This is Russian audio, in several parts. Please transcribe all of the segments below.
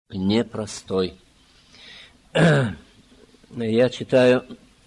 непростой. Я читаю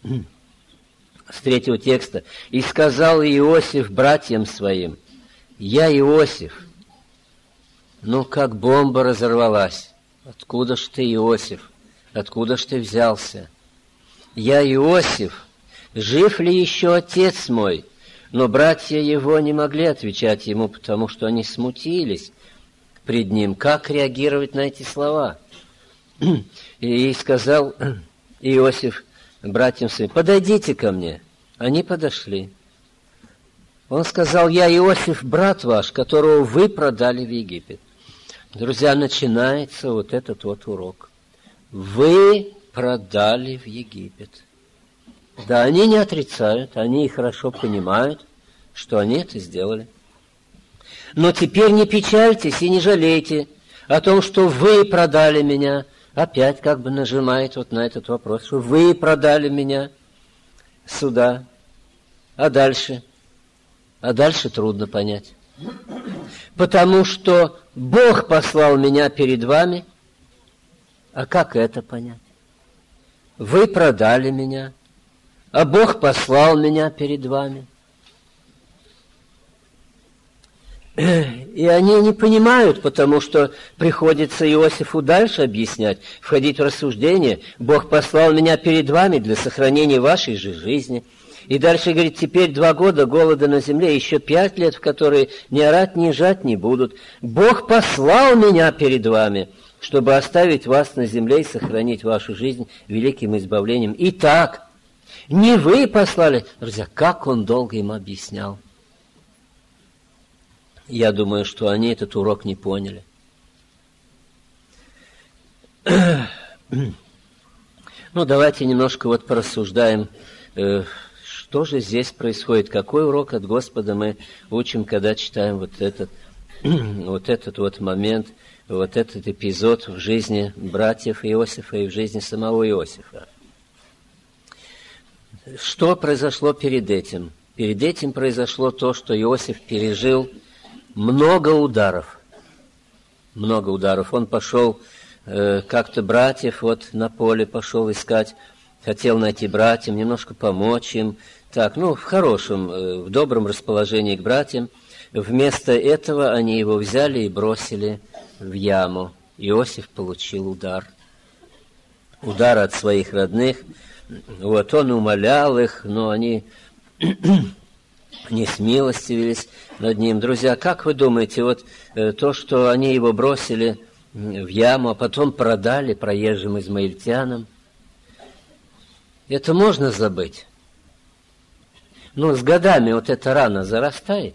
с 3 текста. «И сказал Иосиф братьям своим: я Иосиф». Ну, как бомба разорвалась. Откуда ж ты, Иосиф? Откуда ж ты взялся? «Я Иосиф. Жив ли еще отец мой?» Но братья его не могли отвечать ему, потому что они смутились пред ним. Как реагировать на эти слова? И сказал Иосиф братьям своим: подойдите ко мне. Они подошли. Он сказал: я Иосиф, брат ваш, которого вы продали в Египет. Друзья, начинается вот этот вот урок. Вы продали в Египет. Да, они не отрицают, они хорошо понимают, что они это сделали. Но теперь не печальтесь и не жалейте о том, что вы продали меня. Опять как бы нажимает вот на этот вопрос, что вы продали меня сюда. А дальше? А дальше трудно понять. Потому что Бог послал меня перед вами. А как это понять? Вы продали меня, а Бог послал меня перед вами. И они не понимают, потому что приходится Иосифу дальше объяснять, входить в рассуждение. Бог послал меня перед вами для сохранения вашей же жизни. И дальше говорит: теперь 2 года голода на земле, еще 5 лет, в которые ни орать, ни жать не будут. Бог послал меня перед вами, чтобы оставить вас на земле и сохранить вашу жизнь великим избавлением. Итак, не вы послали. Друзья, как он долго им объяснял. Я думаю, что они этот урок не поняли. Ну, давайте немножко вот порассуждаем, что же здесь происходит, какой урок от Господа мы учим, когда читаем вот этот вот момент, вот этот эпизод в жизни братьев Иосифа и в жизни самого Иосифа. Что произошло перед этим? Перед этим произошло то, что Иосиф пережил много ударов. Много ударов. Он пошел как-то братьев вот на поле пошел искать, хотел найти братьям, немножко помочь им. Так, в хорошем, в добром расположении к братьям. Вместо этого они его взяли и бросили в яму. Иосиф получил удар. Удар от своих родных. Вот, он умолял их, но они не смилостивились над ним. Друзья, как вы думаете, вот то, что они его бросили в яму, а потом продали проезжим измаильтянам, это можно забыть? Но с годами вот эта рана зарастает?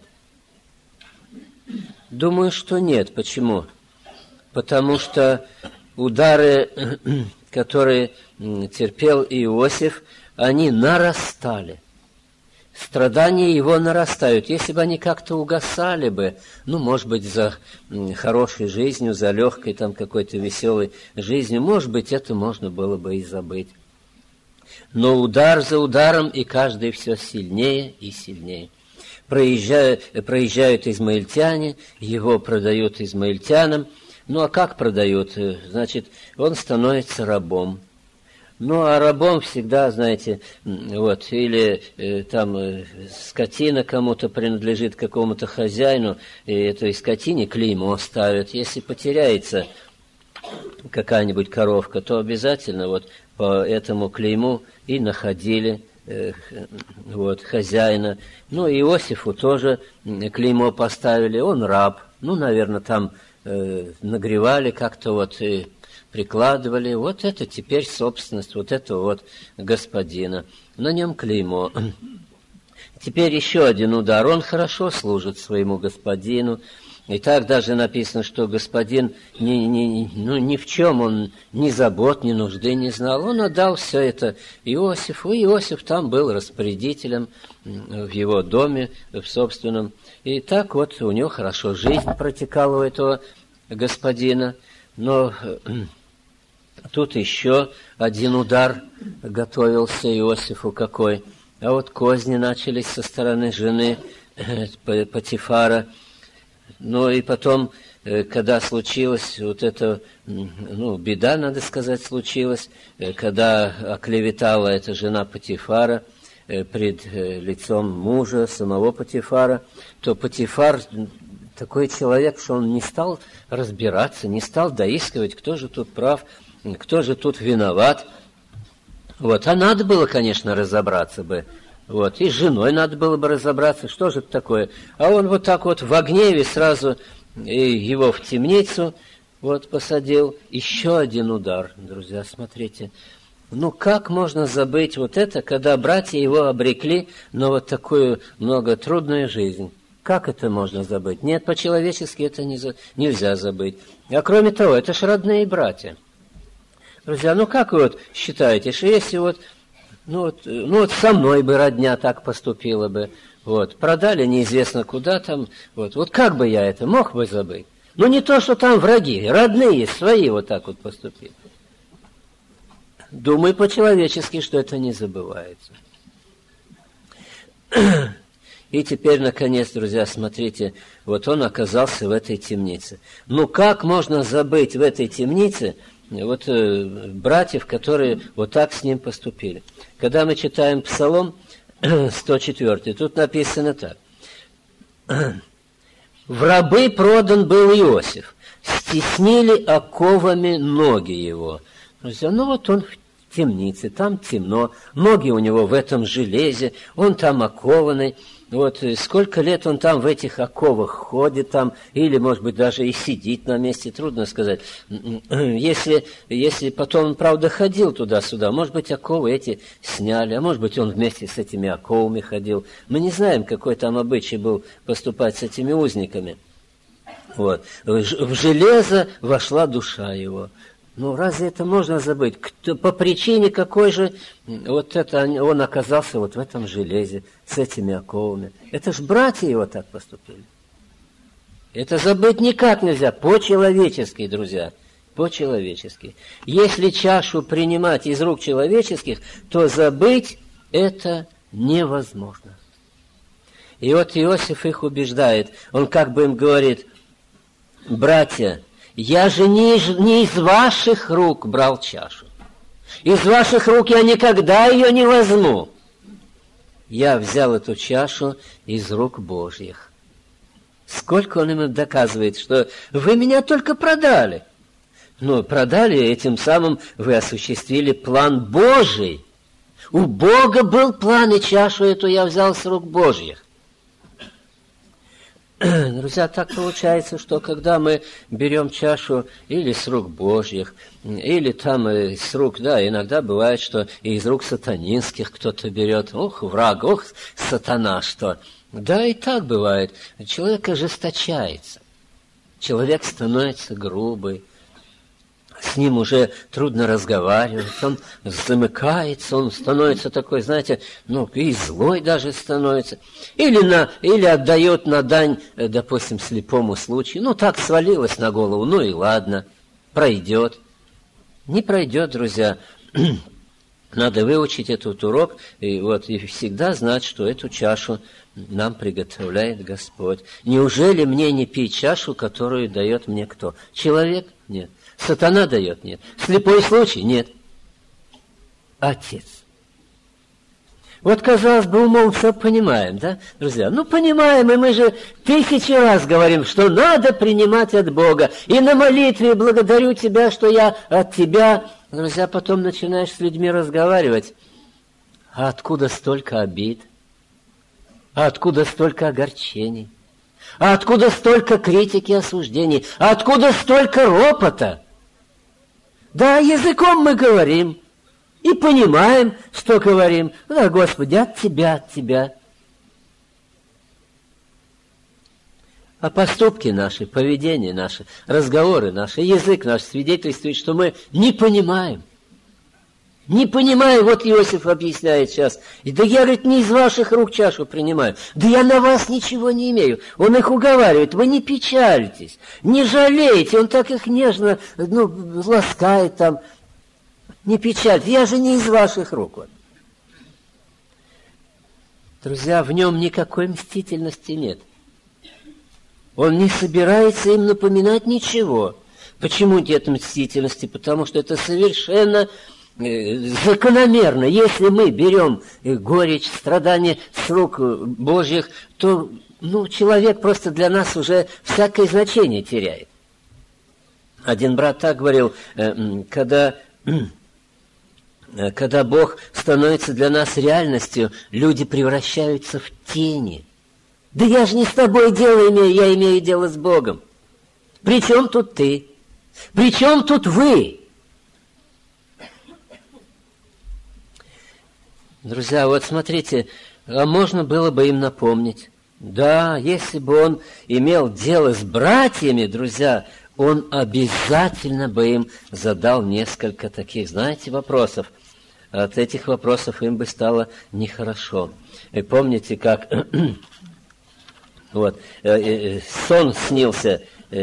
Думаю, что нет. Почему? Потому что удары, которые терпел Иосиф, они нарастали. Страдания его нарастают. Если бы они как-то угасали бы, может быть, за хорошей жизнью, за легкой там какой-то веселой жизнью, может быть, это можно было бы и забыть. Но удар за ударом, и каждый все сильнее и сильнее. Проезжают измаильтяне, его продают измаильтянам. А как продают? Значит, он становится рабом. А рабом всегда, знаете, или там скотина кому-то принадлежит, какому-то хозяину, и этой скотине клеймо ставят. Если потеряется какая-нибудь коровка, то обязательно по этому клейму и находили хозяина. Иосифу тоже клеймо поставили, он раб. Наверное, там нагревали как-то и прикладывали. Это теперь собственность этого господина. На нем клеймо. Теперь еще один удар. Он хорошо служит своему господину. И так даже написано, что господин ни в чем он ни забот, ни нужды не знал. Он отдал все это Иосифу, и Иосиф там был распорядителем в его доме, в собственном. И так у него хорошо жизнь протекала у этого господина. Но тут еще один удар готовился Иосифу какой. А козни начались со стороны жены Потифара. И потом когда случилась вот эта, беда, надо сказать, случилась, когда оклеветала эта жена Потифара пред лицом мужа, самого Потифара, то Потифар такой человек, что он не стал разбираться, не стал доискивать, кто же тут прав, кто же тут виноват. Вот, а надо было, конечно, разобраться бы. Вот, и с женой надо было бы разобраться, что же это такое. А он вот так вот в гневе сразу его в темницу вот посадил. Еще один удар, друзья, смотрите. Как можно забыть вот это, когда братья его обрекли на вот такую многотрудную жизнь? Как это можно забыть? Нет, по-человечески это нельзя забыть. А кроме того, это ж родные братья. Друзья, как вы вот считаете, что если вот со мной бы родня так поступила бы, вот, продали неизвестно куда там, вот как бы я это мог бы забыть? Не то, что там враги, родные, свои вот так вот поступили. Думаю по-человечески, что это не забывается. И теперь, наконец, друзья, смотрите, вот он оказался в этой темнице. Как можно забыть в этой темнице братьев, которые вот так с ним поступили? Когда мы читаем Псалом 104, тут написано так. «В рабы продан был Иосиф, стеснили оковами ноги его». Друзья, он в темнице, там темно, ноги у него в этом железе, он там окованный. Вот сколько лет он там в этих оковах ходит там, или, может быть, даже и сидит на месте, трудно сказать. Если потом он, правда, ходил туда-сюда, может быть, оковы эти сняли, а может быть, он вместе с этими оковами ходил. Мы не знаем, какой там обычай был поступать с этими узниками. Вот. В железо вошла душа его. Разве это можно забыть? По причине какой же вот это он оказался вот в этом железе с этими оковами? Это ж братья его так поступили. Это забыть никак нельзя, по-человечески, друзья, по-человечески. Если чашу принимать из рук человеческих, то забыть это невозможно. И вот Иосиф их убеждает, он как бы им говорит: братья, я же не из ваших рук брал чашу. Из ваших рук я никогда ее не возьму. Я взял эту чашу из рук Божьих. Сколько он им доказывает, что вы меня только продали. Продали, этим самым вы осуществили план Божий. У Бога был план, и чашу эту я взял с рук Божьих. Друзья, так получается, что когда мы берем чашу или с рук Божьих, или там с рук, иногда бывает, что и из рук сатанинских кто-то берет. Ох, враг, ох, сатана, что. Да, и так бывает. Человек ожесточается. Человек становится грубый. С ним уже трудно разговаривать, он замыкается, он становится такой, знаете, и злой даже становится. Или отдает на дань, допустим, слепому случаю. Так свалилось на голову, и ладно, пройдет. Не пройдет, друзья. Надо выучить этот урок и всегда знать, что эту чашу нам приготовляет Господь. Неужели мне не пить чашу, которую дает мне кто? Человек? Нет. Сатана дает? Нет. Слепой случай? Нет. Отец. Вот, казалось бы, умом все понимаем, да, друзья? Понимаем, и мы же 1000 раз говорим, что надо принимать от Бога. И на молитве благодарю Тебя, что я от Тебя. Друзья, потом начинаешь с людьми разговаривать. А откуда столько обид? А откуда столько огорчений? А откуда столько критики и осуждений? А откуда столько ропота? Да, языком мы говорим и понимаем, что говорим. Да, Господи, от Тебя, от Тебя. А поступки наши, поведение наше, разговоры наши, язык наш свидетельствует, что мы не понимаем. Не понимаю, вот Иосиф объясняет сейчас. Да я, говорит, не из ваших рук чашу принимаю. Да я на вас ничего не имею. Он их уговаривает, вы не печальтесь, не жалейте. Он так их нежно, ласкает там. Не печальтесь, я же не из ваших рук. Вот. Друзья, в нем никакой мстительности нет. Он не собирается им напоминать ничего. Почему нет мстительности? Потому что это совершенно закономерно. Если мы берем горечь, страдания с рук Божьих, то человек просто для нас уже всякое значение теряет. Один брат так говорил, когда Бог становится для нас реальностью, люди превращаются в тени. Да я же не с тобой дело имею, я имею дело с Богом. При чем тут ты? При чем тут вы? Друзья, вот смотрите, а можно было бы им напомнить. Да, если бы он имел дело с братьями, друзья, он обязательно бы им задал несколько таких, знаете, вопросов. От этих вопросов им бы стало нехорошо. И помните, как сон снился,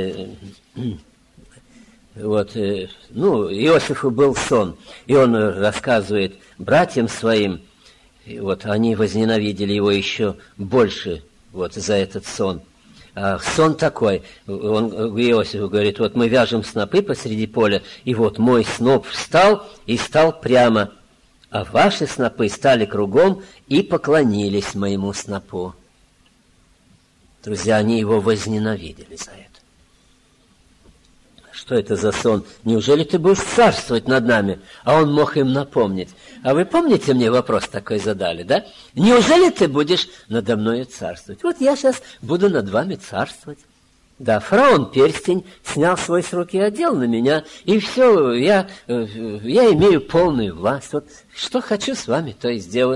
Иосифу был сон, и он рассказывает братьям своим, и они возненавидели его еще больше за этот сон. Сон такой, он Иосифу говорит, мы вяжем снопы посреди поля, и мой сноп встал и стал прямо, а ваши снопы стали кругом и поклонились моему снопу. Друзья, они его возненавидели за это. Что это за сон? Неужели ты будешь царствовать над нами? А он мог им напомнить. А вы помните, мне вопрос такой задали, да? Неужели ты будешь надо мною царствовать? Я сейчас буду над вами царствовать. Да, фараон перстень снял свой с руки и одел на меня, и все, я имею полную власть. Что хочу с вами, то и сделаю.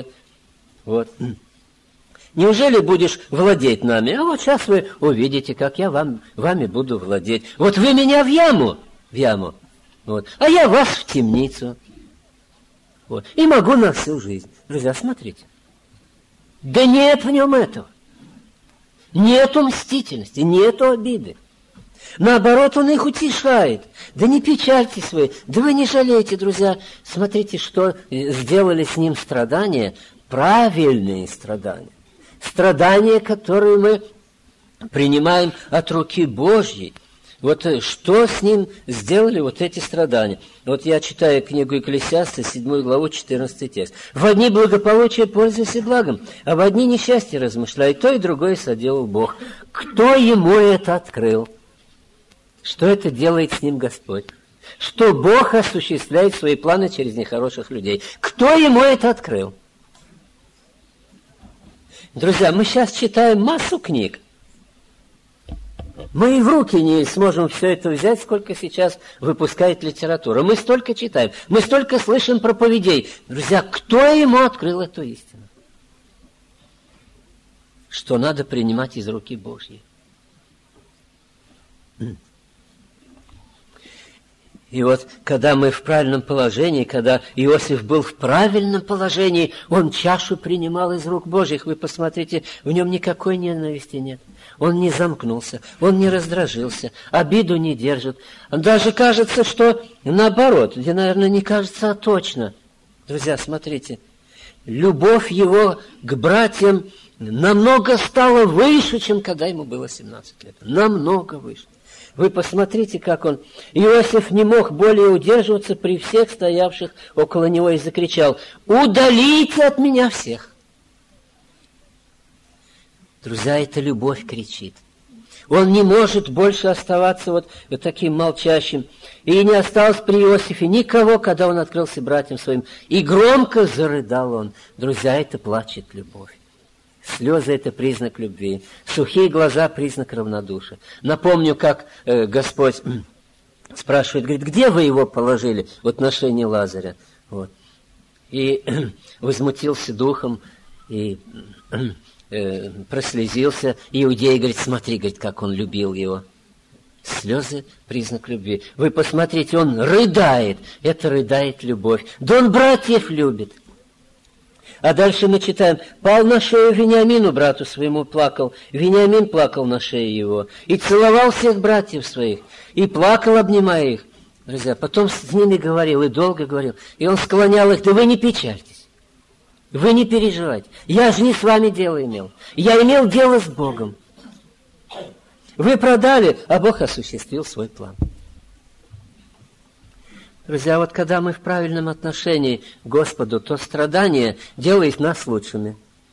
Неужели будешь владеть нами? А сейчас вы увидите, как я вами буду владеть. Вы меня в яму, а я вас в темницу. И могу на всю жизнь. Друзья, смотрите. Да нет в нем этого. Нету мстительности, нету обиды. Наоборот, он их утешает. Да не печальтесь вы, да вы не жалейте, друзья. Смотрите, что сделали с ним страдания, правильные страдания. Страдания, которые мы принимаем от руки Божьей. Что с ним сделали эти страдания? Я читаю книгу Экклесиаста, 7 главу, 14 текст. «В одни благополучия пользуйся благом, а в одни несчастья размышляй, то и другое соделал Бог». Кто ему это открыл? Что это делает с ним Господь? Что Бог осуществляет свои планы через нехороших людей? Кто ему это открыл? Друзья, мы сейчас читаем массу книг. Мы и в руки не сможем все это взять, сколько сейчас выпускает литература. Мы столько читаем, мы столько слышим проповедей. Друзья, кто ему открыл эту истину? Что надо принимать из руки Божьей. И когда мы в правильном положении, когда Иосиф был в правильном положении, он чашу принимал из рук Божьих. Вы посмотрите, в нем никакой ненависти нет. Он не замкнулся, он не раздражился, обиду не держит. Даже кажется, что наоборот, или, наверное, не кажется, а точно. Друзья, смотрите, любовь его к братьям намного стала выше, чем когда ему было 17 лет. Намного выше. Вы посмотрите, как он... Иосиф не мог более удерживаться при всех стоявших около него и закричал: «Удалите от меня всех!» Друзья, эта любовь кричит. Он не может больше оставаться таким молчащим. И не осталось при Иосифе никого, когда он открылся братьям своим. И громко зарыдал он. Друзья, это плачет любовь. Слезы – это признак любви. Сухие глаза – признак равнодушия. Напомню, как Господь спрашивает, говорит: где вы его положили в отношении Лазаря? И возмутился духом, и прослезился. Иудей говорит: смотри, говорит, как он любил его. Слезы – признак любви. Вы посмотрите, он рыдает. Это рыдает любовь. Да он братьев любит. А дальше мы читаем: пал на шею Вениамину, брату своему, плакал. Вениамин плакал на шее его. И целовал всех братьев своих. И плакал, обнимая их. Друзья, потом с ними говорил, и долго говорил. И он склонял их: да вы не печальтесь. Вы не переживайте. Я же не с вами дело имел. Я имел дело с Богом. Вы продали, а Бог осуществил свой план. Друзья, вот когда мы в правильном отношении к Господу, то страдание делает нас лучшими.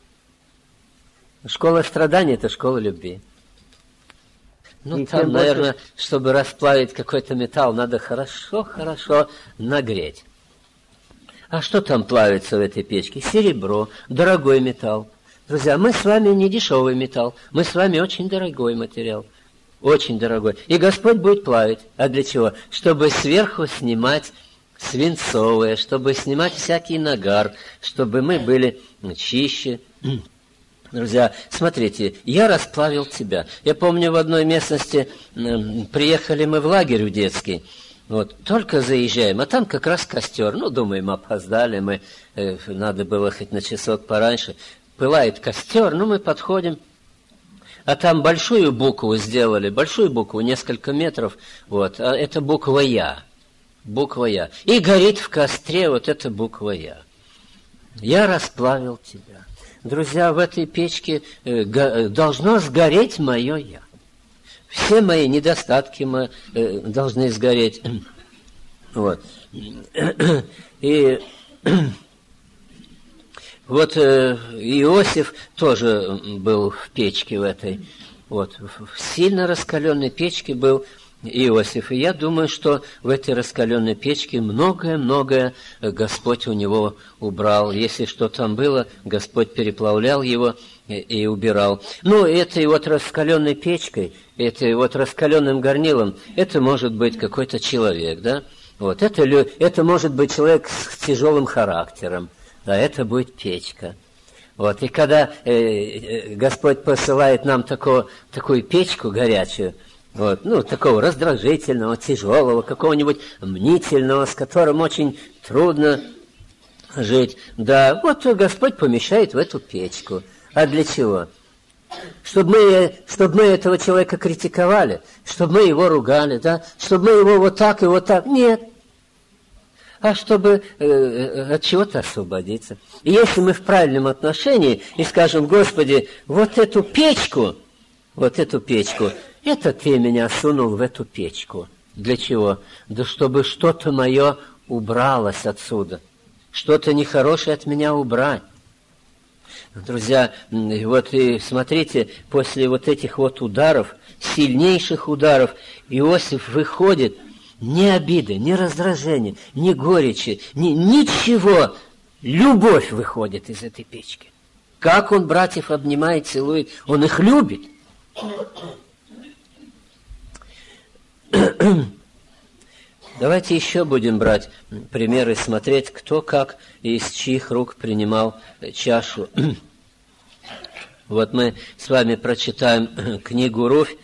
Школа страданий – это школа любви. Ну, там, наверное, чтобы расплавить какой-то металл, надо хорошо нагреть. А что там плавится в этой печке? Серебро, дорогой металл. Друзья, мы с вами не дешевый металл, мы с вами очень дорогой материал. Очень дорогой. И Господь будет плавить. А для чего? Чтобы сверху снимать свинцовое, чтобы снимать всякий нагар, чтобы мы были чище. Друзья, смотрите, я расплавил тебя. Я помню, в одной местности приехали мы в лагерь в детский. Вот, только заезжаем, а там как раз костер. Ну, думаем, опоздали мы, надо было хоть на часок пораньше. Пылает костер, ну, мы подходим. А там большую букву сделали, большую букву, несколько метров, вот, а это буква «Я». Буква «Я». И горит в костре вот эта буква «Я». Я расплавил тебя. Друзья, в этой печке должно сгореть мое «Я». Все мои недостатки должны сгореть. Вот. И вот Иосиф тоже был в печке в этой. Вот. В сильно раскаленной печке был Иосиф. И я думаю, что в этой раскаленной печке многое Господь у него убрал. Если что там было, Господь переплавлял его и убирал. Ну, этой вот раскаленной печкой, этой вот раскаленным горнилом, это может быть какой-то человек, да? Вот. Это может быть человек с тяжелым характером. Да, это будет печка. Вот. И когда Господь посылает нам такую печку горячую, вот, ну, такого раздражительного, тяжелого, какого-нибудь мнительного, с которым очень трудно жить, да, вот Господь помещает в эту печку. А для чего? Чтобы мы этого человека критиковали, чтобы мы его ругали, да, чтобы мы его вот так и вот так. Нет. А чтобы от чего-то освободиться. И если мы в правильном отношении и скажем: Господи, вот эту печку, это Ты меня сунул в эту печку. Для чего? Да чтобы что-то мое убралось отсюда, что-то нехорошее от меня убрать. Друзья, вот и смотрите, после вот этих вот ударов, сильнейших ударов, Иосиф выходит. Ни обиды, ни раздражения, ни горечи, ничего. Любовь выходит из этой печки. Как он братьев обнимает, целует. Он их любит. Давайте еще будем брать примеры, смотреть, кто как и из чьих рук принимал чашу. Вот мы с вами прочитаем книгу «Руфь».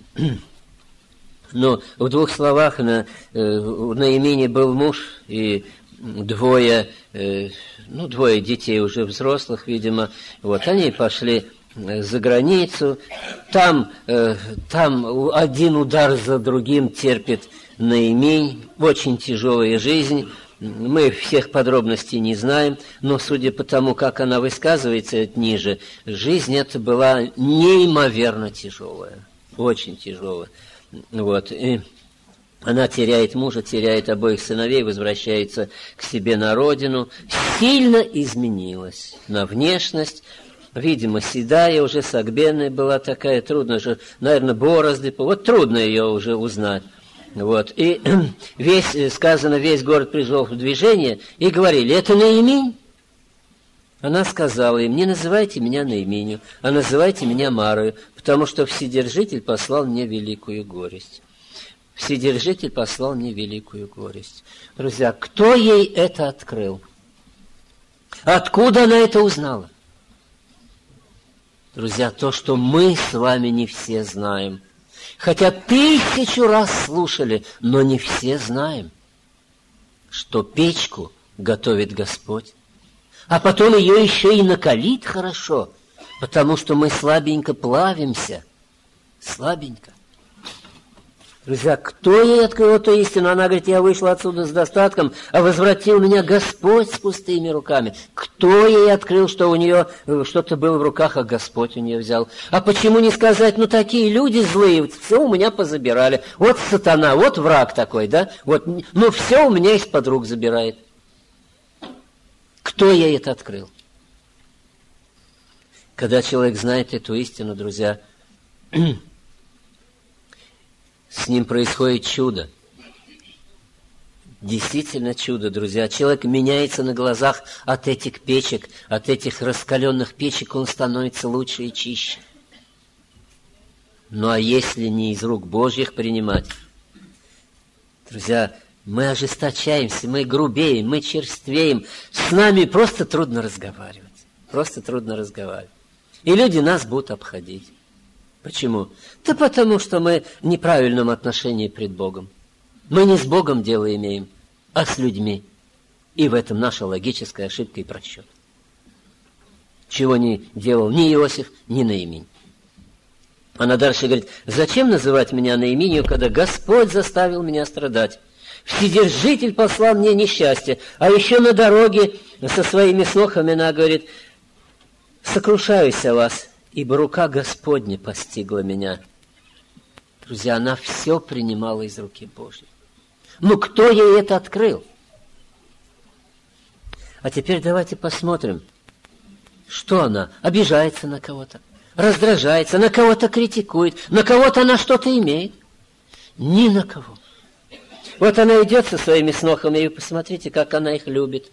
Но в двух словах, у Наимини был муж и двое детей уже взрослых, видимо. Вот они пошли за границу. Там один удар за другим терпит Наимень. Очень тяжелая жизнь. Мы всех подробностей не знаем, но судя по тому, как она высказывается ниже, жизнь эта была неимоверно тяжелая, очень тяжелая. Вот, и она теряет мужа, теряет обоих сыновей, возвращается к себе на родину, сильно изменилась на внешность, видимо, седая, уже согбенная была такая, трудно же, наверное, борозды, вот трудно ее уже узнать. Вот, и весь город пришел в движение, и говорили: это Наимень? Она сказала им: не называйте меня Наименью, а называйте меня Марою, потому что Вседержитель послал мне великую горесть. Вседержитель послал мне великую горесть. Друзья, кто ей это открыл? Откуда она это узнала? Друзья, то, что мы с вами не все знаем. Хотя 1000 раз слушали, но не все знаем, что печку готовит Господь. А потом ее еще и накалить хорошо, потому что мы слабенько плавимся. Слабенько. Друзья, кто ей открыл эту истину? Она говорит, я вышла отсюда с достатком, а возвратил меня Господь с пустыми руками. Кто ей открыл, что у нее что-то было в руках, а Господь у нее взял? А почему не сказать, ну такие люди злые, все у меня позабирали. Вот сатана, вот враг такой, да? Вот, ну все у меня из-под рук забирает. Кто ей это открыл? Когда человек знает эту истину, друзья, с ним происходит чудо. Действительно чудо, друзья. Человек меняется на глазах от этих печек, от этих раскаленных печек, он становится лучше и чище. Ну а если не из рук Божьих принимать? Друзья, мы ожесточаемся, мы грубеем, мы черствеем. С нами просто трудно разговаривать. Просто трудно разговаривать. И люди нас будут обходить. Почему? Да потому что мы в неправильном отношении пред Богом. Мы не с Богом дело имеем, а с людьми. И в этом наша логическая ошибка и просчет. Чего не делал ни Иосиф, ни Наимень. Она дальше говорит, зачем называть меня Наименью, когда Господь заставил меня страдать? Вседержитель послал мне несчастье. А еще на дороге со своими снохами она говорит, сокрушаюсь о вас, ибо рука Господня постигла меня. Друзья, она все принимала из руки Божьей. Ну, кто ей это открыл? А теперь давайте посмотрим, что она обижается на кого-то, раздражается, на кого-то критикует, на кого-то она что-то имеет. Ни на кого. Вот она идет со своими снохами, и посмотрите, как она их любит.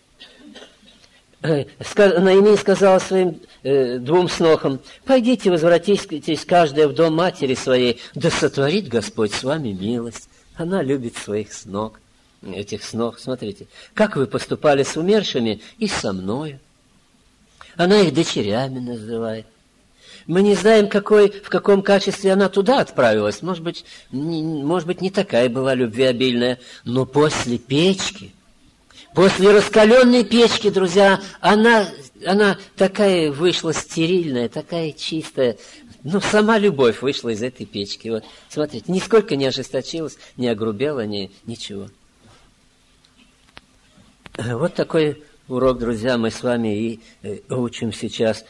Наимень сказала своим двум снохам, пойдите, возвратитесь каждая в дом матери своей, да сотворит Господь с вами милость. Она любит своих снох, этих снох. Смотрите, как вы поступали с умершими и со мною. Она их дочерями называет. Мы не знаем, в каком качестве она туда отправилась. Может быть, не такая была любвеобильная, но после печки, после раскаленной печки, друзья, она такая вышла стерильная, такая чистая. Ну, сама любовь вышла из этой печки. Вот, смотрите, нисколько не ожесточилась, не огрубела, ничего. Вот такой урок, друзья, мы с вами и учим сейчас.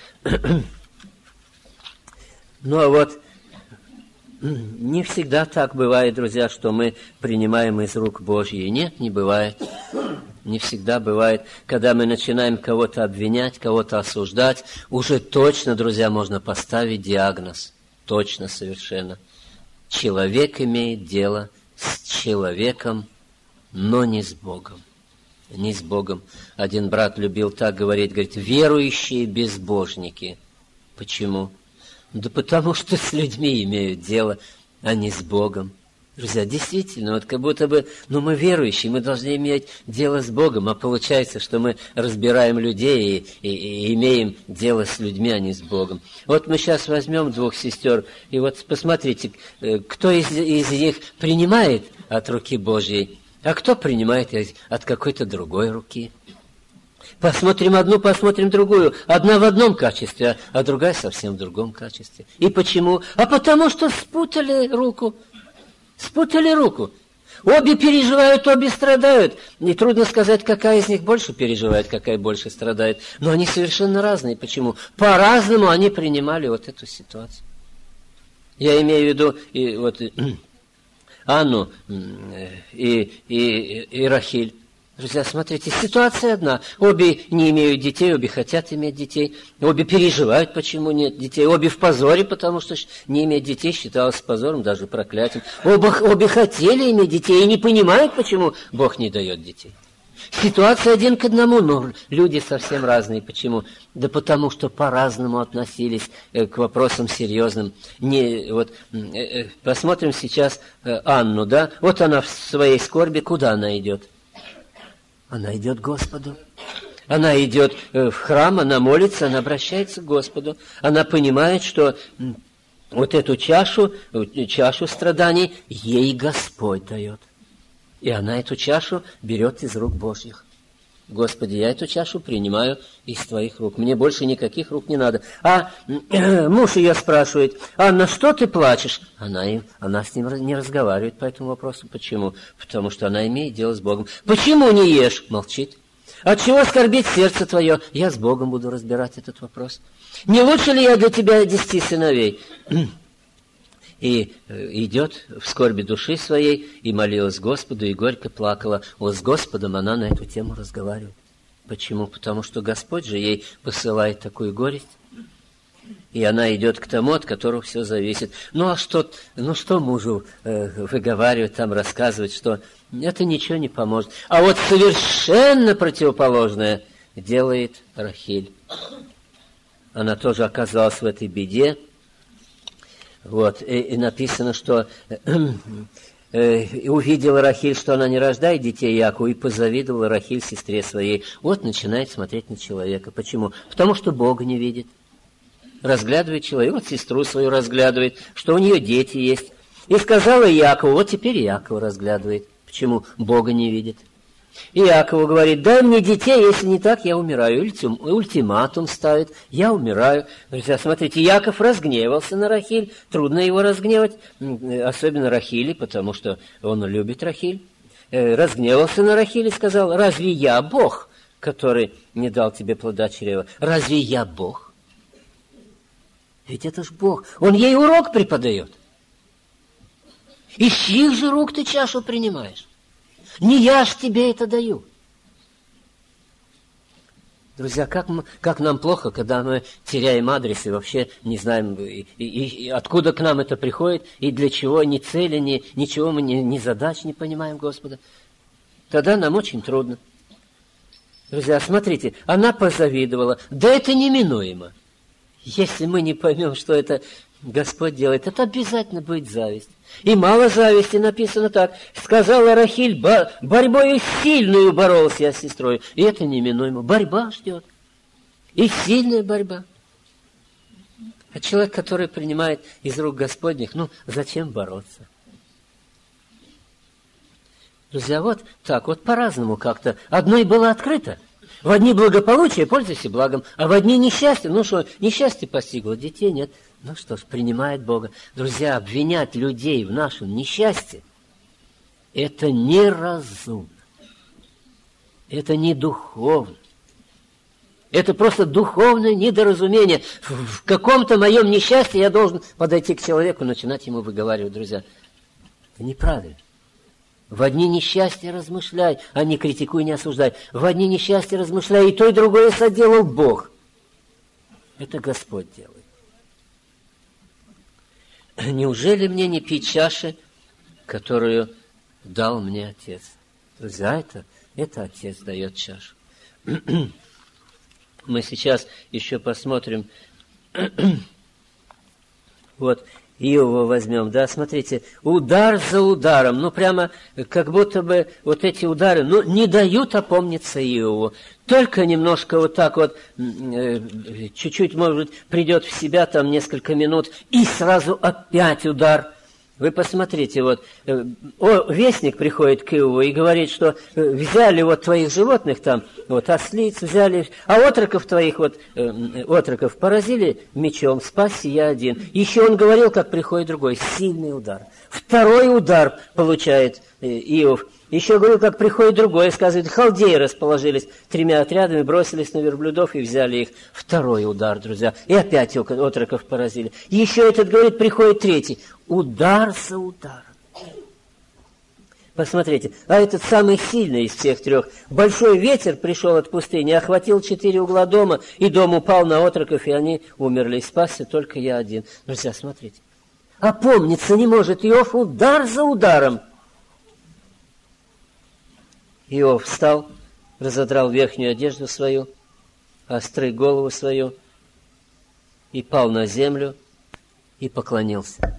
Ну, а вот не всегда так бывает, друзья, что мы принимаем из рук Божьей. Нет, не бывает. Не всегда бывает, когда мы начинаем кого-то обвинять, кого-то осуждать, уже точно, друзья, можно поставить диагноз. Точно, совершенно. Человек имеет дело с человеком, но не с Богом. Не с Богом. Один брат любил так говорить, говорит, верующие безбожники. Почему? Да потому что с людьми имеют дело, а не с Богом. Друзья, действительно, вот как будто бы, мы верующие, мы должны иметь дело с Богом, а получается, что мы разбираем людей и имеем дело с людьми, а не с Богом. Вот мы сейчас возьмем двух сестер, и вот посмотрите, кто из них принимает от руки Божьей, а кто принимает от какой-то другой руки. Посмотрим одну, посмотрим другую. Одна в одном качестве, а другая совсем в другом качестве. И почему? А потому что спутали руку. Спутали руку. Обе переживают, обе страдают. И трудно сказать, какая из них больше переживает, какая больше страдает. Но они совершенно разные. Почему? По-разному они принимали вот эту ситуацию. Я имею в виду Анну и Рахиль. Друзья, смотрите, ситуация одна. Обе не имеют детей, обе хотят иметь детей. Обе переживают, почему нет детей. Обе в позоре, потому что не иметь детей считалось позором, даже проклятием. Обе хотели иметь детей и не понимают, почему Бог не дает детей. Ситуация один к одному, но люди совсем разные. Почему? Да потому что по-разному относились к вопросам серьезным. Посмотрим сейчас Анну, да? Вот она в своей скорби, куда она идет? Она идет к Господу. Она идет в храм, она молится, она обращается к Господу. Она понимает, что вот эту чашу страданий ей Господь дает. И она эту чашу берет из рук Божьих. Господи, я эту чашу принимаю из Твоих рук. Мне больше никаких рук не надо. А муж ее спрашивает, а на что ты плачешь? Она с ним не разговаривает по этому вопросу. Почему? Потому что она имеет дело с Богом. Почему не ешь? Молчит. От чего скорбит сердце твое? Я с Богом буду разбирать этот вопрос. Не лучше ли я для тебя 10 сыновей? И идет в скорби души своей, и молилась Господу, и горько плакала. Вот с Господом она на эту тему разговаривает. Почему? Потому что Господь же ей посылает такую горесть. И она идет к тому, от которого все зависит. Что мужу выговаривать, там рассказывать, что это ничего не поможет. А вот совершенно противоположное делает Рахиль. Она тоже оказалась в этой беде. Вот, и написано, что увидела Рахиль, что она не рождает детей Якову, и позавидовала Рахиль сестре своей. Вот начинает смотреть на человека. Почему? Потому что Бога не видит. Разглядывает человека, вот сестру свою разглядывает, что у нее дети есть. И сказала Якову, вот теперь Яков разглядывает. Почему? Бога не видит. И Якову говорит, дай мне детей, если не так, я умираю. Ультиматум ставит, я умираю. Друзья, смотрите, Яков разгневался на Рахиль, трудно его разгневать, особенно Рахили, потому что он любит Рахиль. Разгневался на Рахиль и сказал, разве я Бог, который не дал тебе плода чрева? Разве я Бог? Ведь это ж Бог. Он ей урок преподает. Из чьих же рук ты чашу принимаешь? Не я ж тебе это даю. Друзья, как нам плохо, когда мы теряем адрес и вообще не знаем, и откуда к нам это приходит, и для чего, ни цели, ничего мы, ни задач не понимаем Господа. Тогда нам очень трудно. Друзья, смотрите, она позавидовала. Да это неминуемо. Если мы не поймем, что это Господь делает, это обязательно будет зависть. И мало зависти, написано так. Сказала Рахиль, борьбою сильную боролась я с сестрой. И это неминуемо. Борьба ждет. И сильная борьба. А человек, который принимает из рук Господних, зачем бороться? Друзья, вот так, вот по-разному как-то. Одной было открыто. В одни благополучие, пользуйся благом, а в одни несчастье. Несчастье постигло, детей нет. Что ж, принимает Бога. Друзья, обвинять людей в нашем несчастье – это неразумно. Это не духовно. Это просто духовное недоразумение. В каком-то моем несчастье я должен подойти к человеку и начинать ему выговаривать, друзья. Это неправильно. В одни несчастья размышляй, а не критикуй, не осуждай. В одни несчастья размышляй, и то, и другое соделал Бог. Это Господь делает. Неужели мне не пить чаши, которую дал мне Отец? Друзья, это Отец дает чашу. Мы сейчас еще посмотрим. Вот, Иова возьмем, да, смотрите, удар за ударом, прямо как будто бы вот эти удары, не дают опомниться Иову. Только немножко вот так вот, чуть-чуть, может быть, придет в себя там несколько минут, и сразу опять удар. Вы посмотрите, вот, вестник приходит к Иову и говорит, что взяли вот твоих животных там, вот ослиц взяли, а отроков твоих, отроков поразили мечом, спасся я один. Еще он говорил, как приходит другой, сильный удар. Второй удар получает Иов. Еще говорил, как приходит другой, сказывает, халдеи расположились 3 отрядами, бросились на верблюдов и взяли их. Второй удар, друзья. И опять отроков поразили. Еще этот, говорит, приходит третий. Удар за ударом. Посмотрите, а этот самый сильный из всех 3. Большой ветер пришел от пустыни, охватил 4 угла дома, и дом упал на отроков, и они умерли. И спасся только я один. Друзья, смотрите. Опомниться не может Иов, удар за ударом. Иов встал, разодрал верхнюю одежду свою, остриг голову свою, и пал на землю, и поклонился.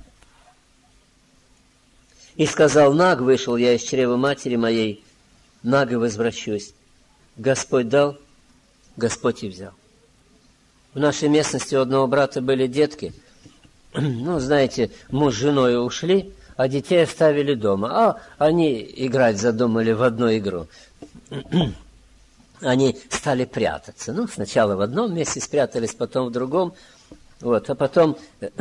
И сказал, наг вышел я из чрева матери моей, наго возвращусь. Господь дал, Господь и взял. В нашей местности у одного брата были детки. Знаете, муж с женой ушли, а детей оставили дома. А они играть задумали в одну игру. они стали прятаться. Ну, сначала в одном месте спрятались, потом в другом. Вот, а потом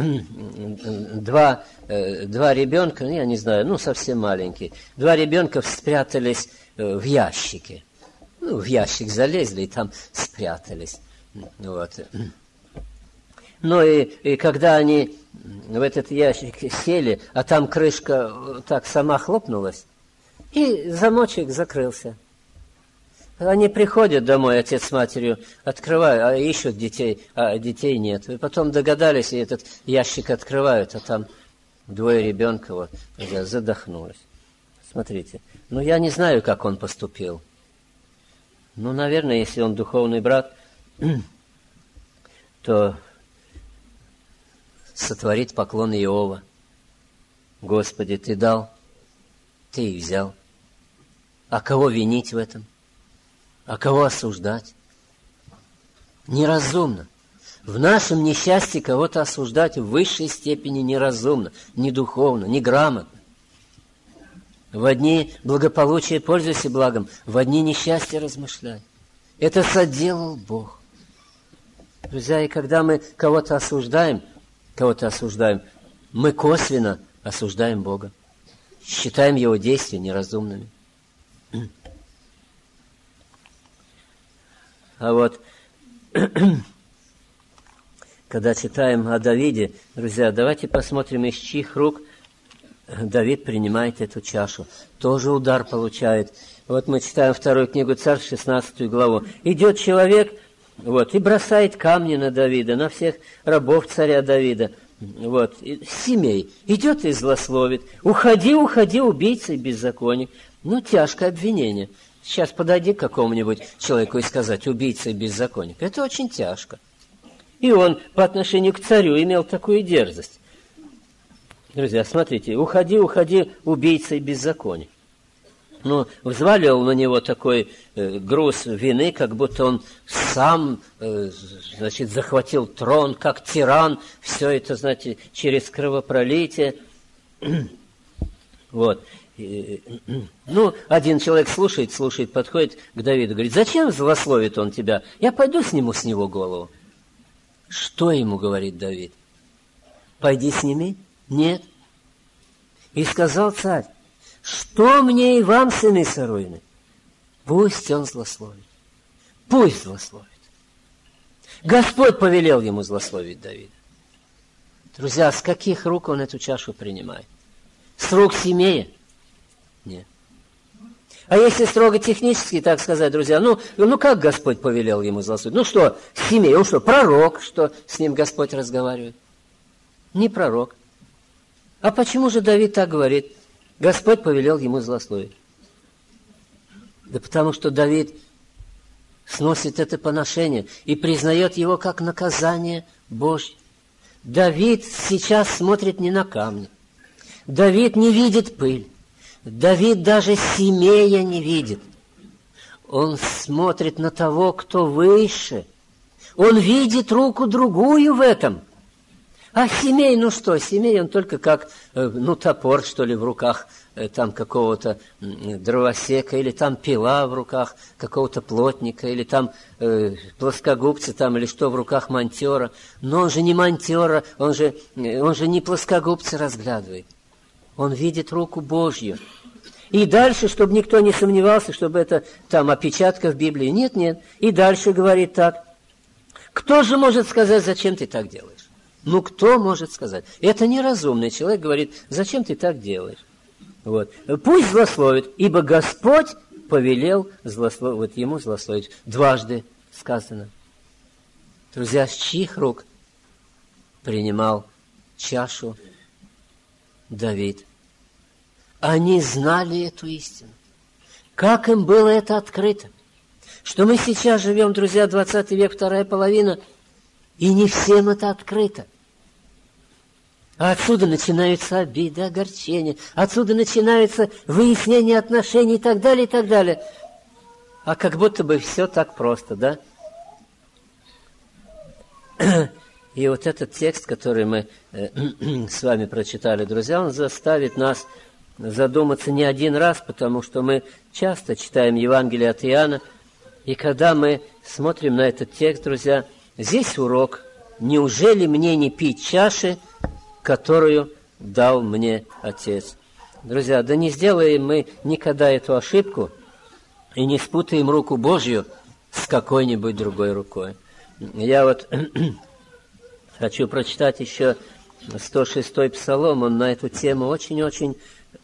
два ребенка, я не знаю, ну, совсем маленькие, два ребенка спрятались в ящике. Ну, в ящик залезли и там спрятались. Вот. Ну, и когда они в этот ящик сели, а там крышка так сама хлопнулась, и замочек закрылся. Они приходят домой, отец с матерью, открывают, а ищут детей, а детей нет. И потом догадались, и этот ящик открывают, а там двое ребенка вот задохнулись. Смотрите, ну я не знаю, как он поступил. Ну, наверное, если он духовный брат, то сотворит поклон Иова. Господи, Ты дал, Ты и взял. А кого винить в этом? А кого осуждать? Неразумно. В нашем несчастье кого-то осуждать в высшей степени неразумно, не духовно, не грамотно. В одни благополучия пользуйся благом, в одни несчастья размышляй. Это соделал Бог. Друзья, и когда мы кого-то осуждаем, мы косвенно осуждаем Бога. Считаем Его действия неразумными. А вот, когда читаем о Давиде, друзья, давайте посмотрим, из чьих рук Давид принимает эту чашу. Тоже удар получает. Вот мы читаем вторую книгу Царств, 16 главу. Идет человек, вот, и бросает камни на Давида, на всех рабов царя Давида. Вот, семей. Идет и злословит. Уходи, уходи, убийца и беззаконник. Ну, тяжкое обвинение. Сейчас подойди к какому-нибудь человеку и сказать: убийца и беззаконник. Это очень тяжко. И он по отношению к царю имел такую дерзость. Друзья, смотрите, уходи, уходи, убийца и беззаконник. Ну, взвалил на него такой груз вины, как будто он сам, захватил трон, как тиран. Все это, знаете, через кровопролитие. Вот. Ну, один человек слушает, подходит к Давиду, говорит: зачем злословит он тебя? Я пойду сниму с него голову. Что ему говорит Давид? Пойди сними? Нет. И сказал царь: что мне и вам, сыны Саруины? Пусть он злословит. Пусть злословит. Господь повелел ему злословить Давида. Друзья, с каких рук он эту чашу принимает? С рук Симея? Нет. А если строго технически, так сказать, друзья, ну как Господь повелел ему злословить? Ну что, Симей, он что, пророк, что с ним Господь разговаривает? Не пророк. А почему же Давид так говорит? Господь повелел ему злословить. Да потому что Давид сносит это поношение и признает его как наказание Божье. Давид сейчас смотрит не на камни. Давид не видит пыль. Давид даже Симея не видит. Он смотрит на того, кто выше. Он видит руку другую в этом. А Симей, ну что, Симей, он только как, топор, что ли, в руках там какого-то дровосека, или там пила в руках какого-то плотника, или там плоскогубца, там, или что в руках монтера. Но он же не монтера, он же не плоскогубца разглядывает. Он видит руку Божью. И дальше, чтобы никто не сомневался, чтобы это там опечатка в Библии. Нет. И дальше говорит так: кто же может сказать, зачем ты так делаешь? Ну, кто может сказать? Это неразумный человек говорит: зачем ты так делаешь? Вот. Пусть злословит, ибо Господь повелел ему злословить. Дважды сказано. Друзья, с чьих рук принимал чашу Давид? Они знали эту истину. Как им было это открыто? Что мы сейчас живем, друзья, 20 век, вторая половина, и не всем это открыто. А отсюда начинаются обиды, огорчения, отсюда начинается выяснение отношений и так далее, и так далее. А как будто бы все так просто, да? И вот этот текст, который мы с вами прочитали, друзья, он заставит нас задуматься не один раз, потому что мы часто читаем Евангелие от Иоанна, И когда мы смотрим на этот текст, друзья, здесь урок. Неужели мне не пить чаши, которую дал мне Отец? Друзья, да не сделаем мы никогда эту ошибку и не спутаем руку Божью с какой-нибудь другой рукой. Я вот хочу прочитать еще 106-й Псалом. Он на эту тему очень-очень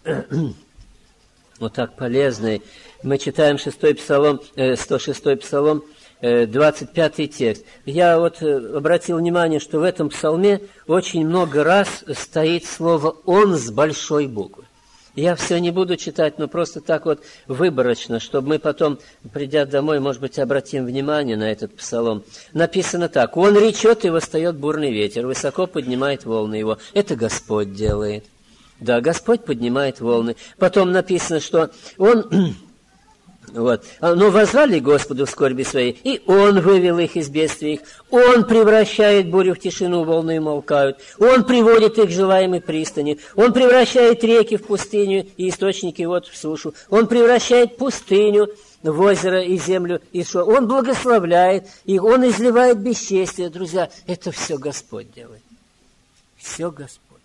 вот так полезный. Мы читаем 106-й Псалом, 25-й текст. Я вот обратил внимание, что в этом псалме очень много раз стоит слово «Он» с большой буквы. Я все не буду читать, но просто так вот выборочно, чтобы мы потом, придя домой, может быть, обратим внимание на этот псалом. Написано так: «Он речет, и восстает бурный ветер, высоко поднимает волны его». Это Господь делает. Да, Господь поднимает волны. Потом написано, что Он... Вот. Но воззвали Господу в скорби своей, и Он вывел их из бедствия их. Он превращает бурю в тишину, волны умолкают. Он приводит их к желаемой пристани. Он превращает реки в пустыню и источники вод в сушу. Он превращает пустыню в озеро и землю. Он благословляет их, Он изливает бесчестие. Друзья, это все Господь делает. Все Господь.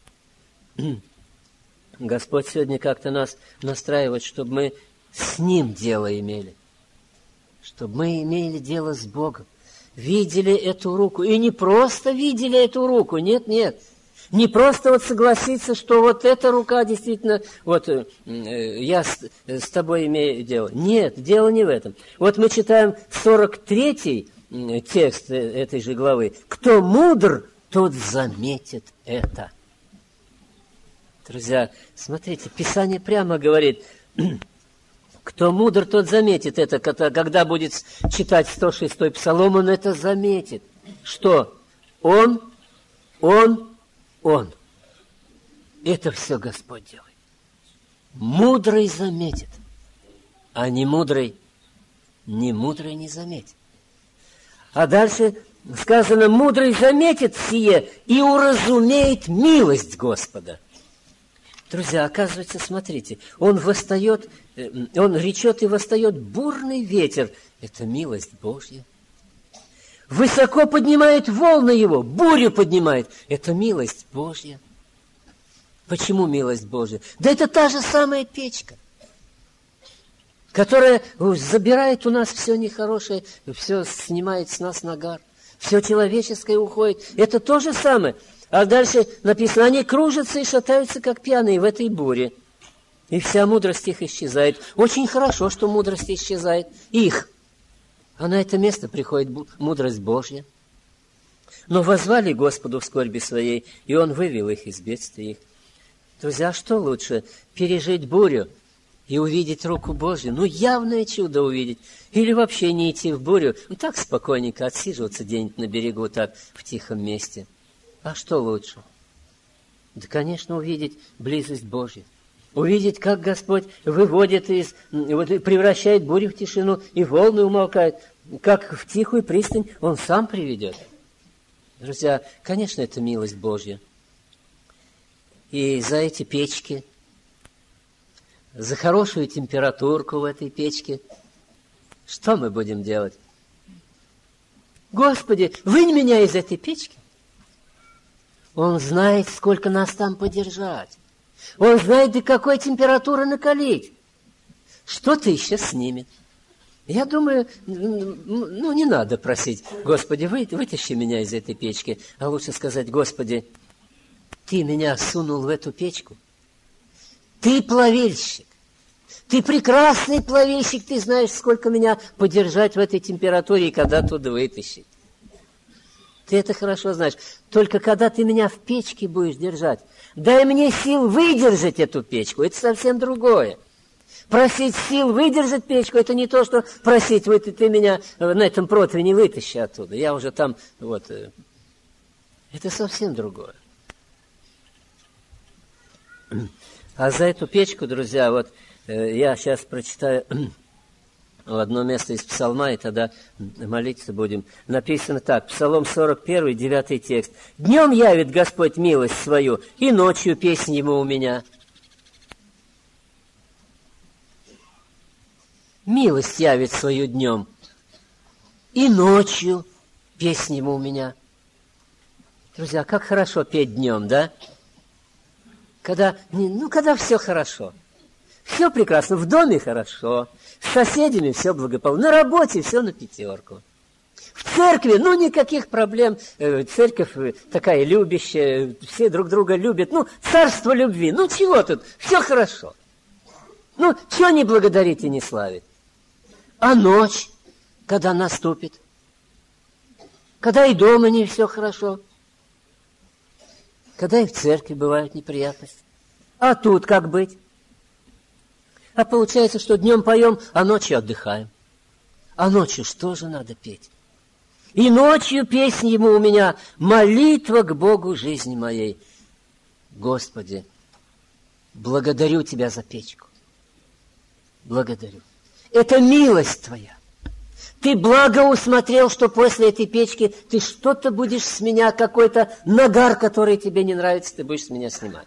Господь сегодня как-то нас настраивает, чтобы мы с Ним дело имели. Чтобы мы имели дело с Богом. Видели эту руку. И не просто видели эту руку. Нет. Не просто вот согласиться, что вот эта рука действительно, вот я с тобой имею дело. Нет, дело не в этом. Вот мы читаем 43-й текст этой же главы. «Кто мудр, тот заметит это». Друзья, смотрите, Писание прямо говорит... Кто мудр, тот заметит это. Когда будет читать 106-й Псалом, он это заметит. Что? Он. Это все Господь делает. Мудрый заметит, а не мудрый не заметит. А дальше сказано: мудрый заметит сие и уразумеет милость Господа. Друзья, оказывается, смотрите, он речет и восстает бурный ветер. Это милость Божья. Высоко поднимает волны его, бурю поднимает. Это милость Божья. Почему милость Божья? Да это та же самая печка, которая забирает у нас все нехорошее, все снимает с нас нагар, все человеческое уходит. Это то же самое. А дальше написано: они кружатся и шатаются, как пьяные в этой буре. И вся мудрость их исчезает. Очень хорошо, что мудрость исчезает. Их. А на это место приходит мудрость Божья. Но воззвали Господу в скорби своей, и Он вывел их из бедствия их. Друзья, что лучше? Пережить бурю и увидеть руку Божью? Ну, явное чудо увидеть. Или вообще не идти в бурю, так спокойненько отсиживаться где-нибудь на берегу, так в тихом месте. А что лучше? Да, конечно, увидеть близость Божью. Увидеть, как Господь выводит превращает бурю в тишину, и волны умолкают. Как в тихую пристань Он сам приведет. Друзья, конечно, это милость Божья. И за эти печки, за хорошую температурку в этой печке, что мы будем делать? Господи, вынь меня из этой печки. Он знает, сколько нас там подержать. Он знает, до какой температуры накалить. Что-то еще снимет. Я думаю, не надо просить: Господи, вытащи меня из этой печки. А лучше сказать: Господи, Ты меня сунул в эту печку. Ты плавильщик. Ты прекрасный плавильщик. Ты знаешь, сколько меня подержать в этой температуре и когда туда вытащить. Ты это хорошо знаешь. Только когда ты меня в печке будешь держать, дай мне сил выдержать эту печку. Это совсем другое. Просить сил выдержать печку, это не то, что просить: ты меня на этом противне вытащи оттуда. Я уже там, вот. Это совсем другое. А за эту печку, друзья, вот я сейчас прочитаю одно место из Псалма, и тогда молиться будем. Написано так: Псалом 41, 9 текст. «Днем явит Господь милость свою, и ночью песнь Ему у меня». милость явит свою днем, и ночью песнь ему у меня. Друзья, как хорошо петь днем, да? Когда все хорошо. Все прекрасно, в доме хорошо, с соседями все благополучно, на работе все на пятерку. В церкви, никаких проблем. Церковь такая любящая, все друг друга любят. Царство любви. Чего тут? Все хорошо. Чего не благодарить и не славить? А ночь, когда наступит? Когда и дома не все хорошо? Когда и в церкви бывают неприятности? А тут как быть? А получается, что днем поем, а ночью отдыхаем. А ночью что же надо петь? И ночью песнь ему у меня, молитва к Богу жизни моей. Господи, благодарю Тебя за печку. Благодарю. Это милость Твоя. Ты благо усмотрел, что после этой печки ты что-то будешь с меня, какой-то нагар, который тебе не нравится, ты будешь с меня снимать.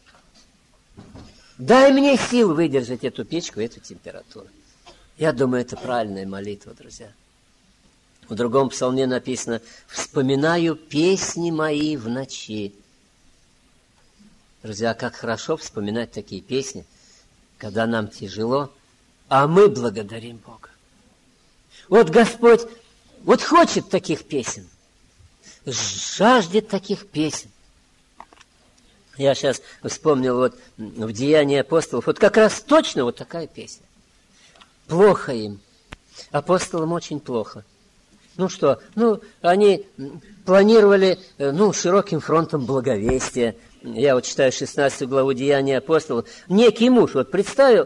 Дай мне сил выдержать эту печку, эту температуру. Я думаю, это правильная молитва, друзья. В другом псалме написано: «Вспоминаю песни мои в ночи». Друзья, как хорошо вспоминать такие песни, когда нам тяжело, а мы благодарим Бога. Вот Господь хочет таких песен, жаждет таких песен. Я сейчас вспомнил в Деянии апостолов, как раз точно такая песня. Плохо им, апостолам очень плохо. Они планировали, широким фронтом благовестия. Я читаю 16 главу Деяния апостолов. Некий муж предстал,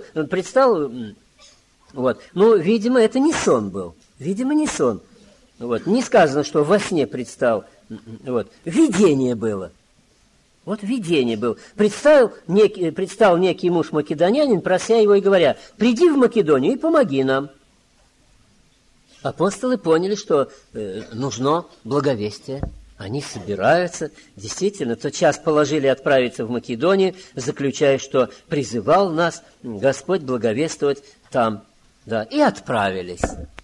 видимо, это не сон был. Видимо, не сон. Не сказано, что во сне предстал. Видение было. Видение было. Предстал некий муж македонянин, прося его и говоря: «Приди в Македонию и помоги нам». Апостолы поняли, что нужно благовестие. Они собираются. Действительно, тот час положили отправиться в Македонию, заключая, что призывал нас Господь благовествовать там. Да, и отправились.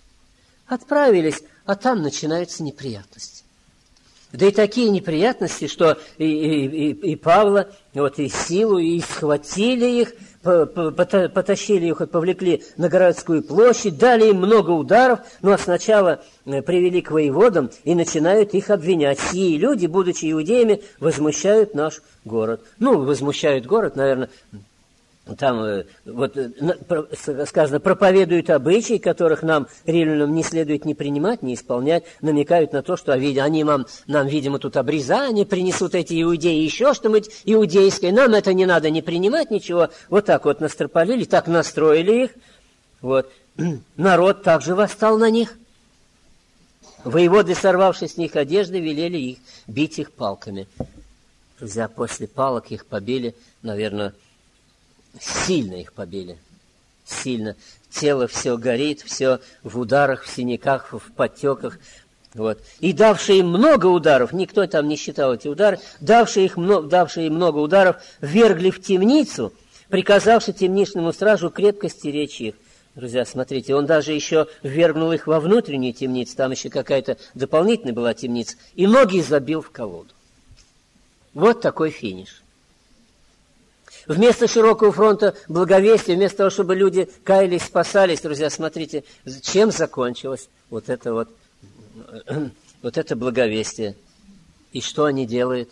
А там начинаются неприятности. Да и такие неприятности, что и Павла, и Силу, и схватили их, потащили их и повлекли на городскую площадь, дали им много ударов, а сначала привели к воеводам и начинают их обвинять. Сии люди, будучи иудеями, возмущают наш город. Возмущают город, наверное, там сказано, проповедуют обычаи, которых нам, римлянам, не следует не принимать, не исполнять, намекают на то, что они нам, видимо, тут обрезание принесут, эти иудеи, еще что-нибудь иудейское, нам это не надо не принимать ничего. Так настропалили, так настроили их. Народ также восстал на них. Воеводы, сорвавшись с них одежды, велели их бить их палками. Друзья, после палок их побили, наверное, сильно их побили. Сильно. Тело все горит, все в ударах, в синяках, в подтеках. И давшие им много ударов, никто там не считал эти удары, давшие им много ударов, ввергли в темницу, приказавши темничному стражу крепко стеречь их. Друзья, смотрите, он даже еще ввергнул их во внутреннюю темницу, там еще какая-то дополнительная была темница, и ноги забил в колоду. Такой финиш. Вместо широкого фронта благовестия, вместо того, чтобы люди каялись, спасались, друзья, смотрите, чем закончилось это благовестие. И что они делают?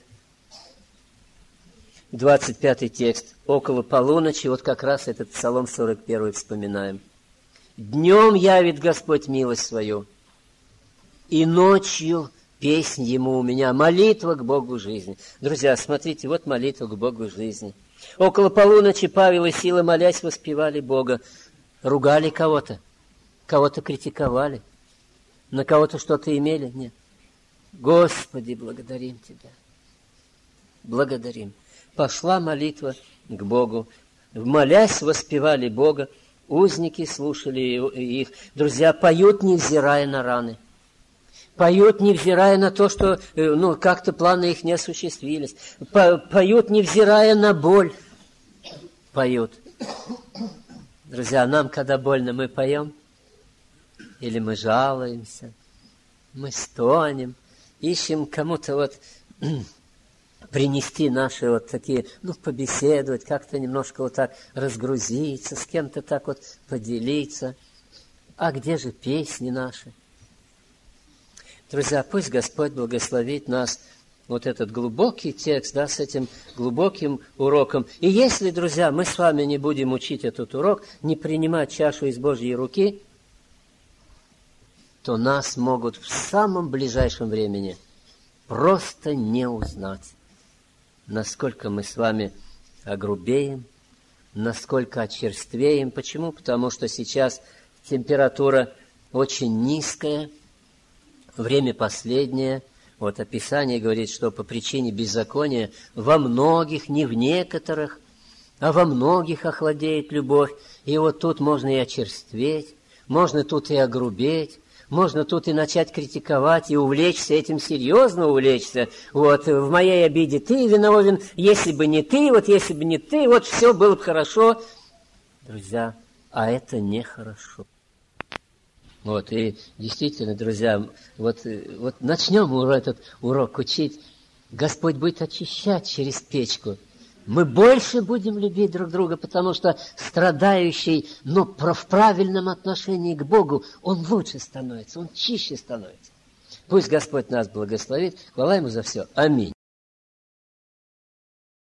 25-й текст. Около полуночи, как раз этот Псалом 41 вспоминаем. «Днем явит Господь милость свою, и ночью песнь ему у меня, молитва к Богу жизни». Друзья, смотрите, молитва к Богу жизни. Около полуночи Павел и Сила, молясь, воспевали Бога. Ругали кого-то, кого-то критиковали, на кого-то что-то имели? Нет. Господи, благодарим Тебя. Благодарим. Пошла молитва к Богу. Молясь, воспевали Бога. Узники слушали их. Друзья, поют, невзирая на раны. Поют, невзирая на то, что как-то планы их не осуществились. Поют, невзирая на боль. Поют. Друзья, нам, когда больно, мы поем, или мы жалуемся, мы стонем, ищем кому-то вот принести наши вот такие, побеседовать, как-то немножко вот так разгрузиться, с кем-то так вот поделиться. А где же песни наши? Друзья, пусть Господь благословит нас вот этот глубокий текст, с этим глубоким уроком. И если, друзья, мы с вами не будем учить этот урок, не принимать чашу из Божьей руки, то нас могут в самом ближайшем времени просто не узнать, насколько мы с вами огрубеем, насколько очерствеем. Почему? Потому что сейчас температура очень низкая, время последнее. Вот Писание говорит, что по причине беззакония во многих, не в некоторых, а во многих охладеет любовь. И вот тут можно и очерстветь, можно тут и огрубеть, можно тут и начать критиковать, и увлечься этим, серьезно увлечься. Вот, в моей обиде ты виновен, если бы не ты, вот все было бы хорошо. Друзья, а это нехорошо. Вот, и действительно, друзья, вот начнем этот урок учить. Господь будет очищать через печку. Мы больше будем любить друг друга, потому что страдающий, в правильном отношении к Богу, он лучше становится, он чище становится. Пусть Господь нас благословит. Хвала Ему за все. Аминь.